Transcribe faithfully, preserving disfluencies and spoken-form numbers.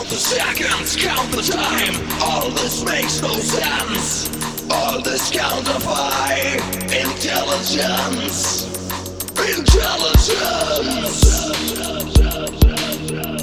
Count the seconds, count the time. All this makes no sense. All this counterfeit intelligence. Intelligence.